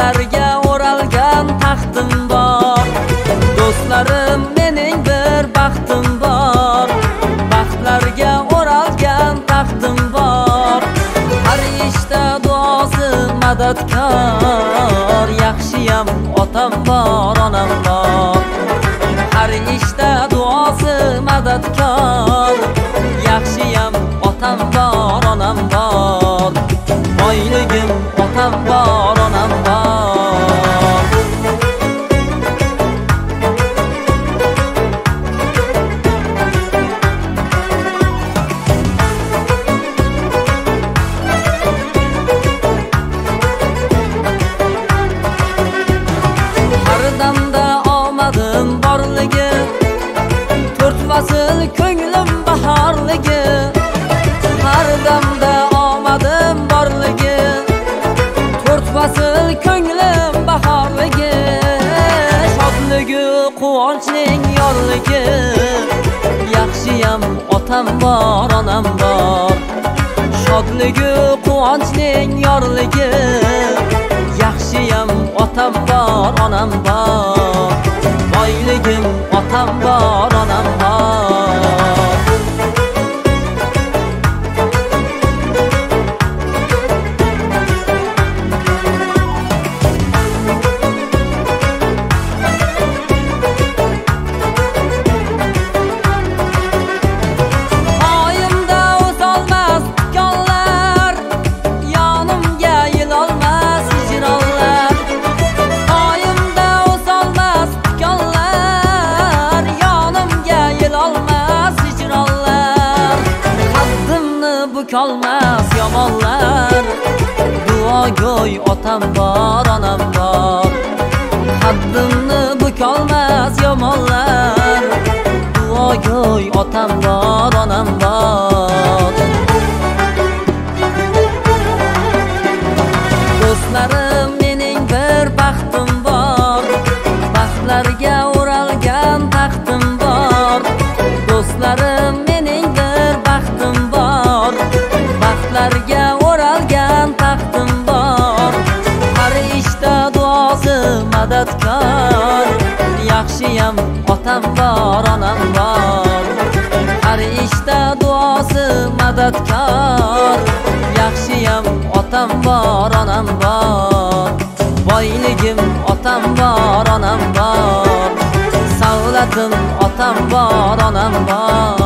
Baxtlarga o'ralgan taxtim bor, do'stlarim mening bir baxtim bor. Baxtlarga o'ralgan taxtim bor, har ishda duosi madadkor. Yaxshiyam otam bor, onam bor, har ishda duosi madadkor. Yaxshiyam otam bor, onam bor, boyligim otam bor, onam bor. Har damda omadim borligi, to'rt fasl ko'nglim bahorligi. Har damda omadim borligi, to'rt fasl ko'nglim bahorligi. Shodligi quvonchning yorligi, yaxshiyam otam bor, onam bor. Shodligi quvonchning yorligi, yaxshiyam otam bor, onam bor. Boyligim otam bor, onam bor. Olmaz yomonlar, duogo'y otam bor, onam bor. Haddimni bukolmas yomonlar, duogo'y otam bor, onam bor. Do'stlarim mening bir baxtim bor, baxtlarga o'ralgan taxtim bor. Do'stlarim mening bir baxtim bor, baxtlarga o'ralgan taxtim bor. Har ishda duosi madadkor. Yaxshiyam otam bor, onam bor, har ishda duosi madadkor. Yaxshiyam otam bor, onam bor, boyligim otam bor, onam bor. Savlatim otam bor, onam bor.